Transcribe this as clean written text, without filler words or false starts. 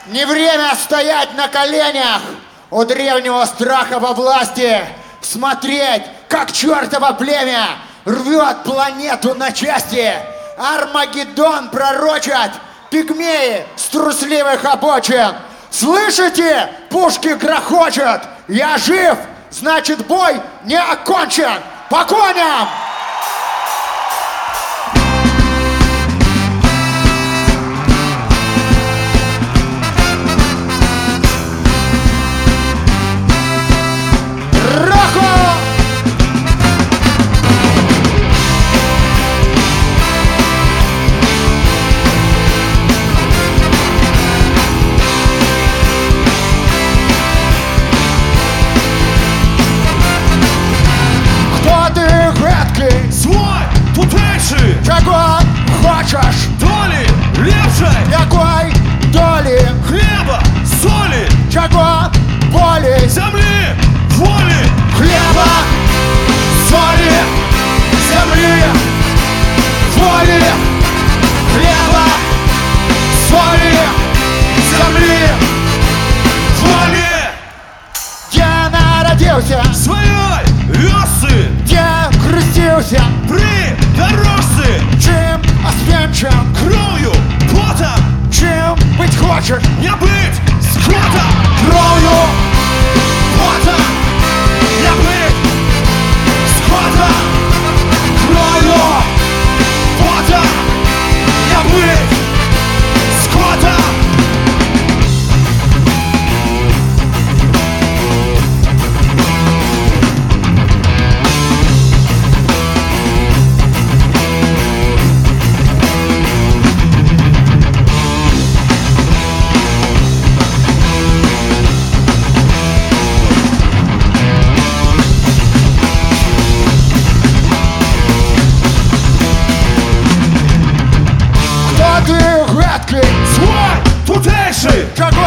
Не время стоять на коленях у древнего страха во власти, смотреть, как чертово племя рвет планету на части. Армагеддон пророчат пигмеи с трусливых обочин. Слышите? Пушки грохочут. Я жив, значит бой не окончен. По коням! Чего хочешь? Доли лепшей? Какой доли? Хлеба, соли? Чего боли? Земли, воли? Хлеба, соли, земли, воли. Хлеба, соли, земли, воли. Где народился? Своей вёсы. Где крестился? При дорожце. Чем освенчен? Кровью, потом. Чем быть хочешь? Не быть скотом. Кровью, потом. Не быть скотом. Кровью, потом. Не быть скотом. Свой, тутейший. Чего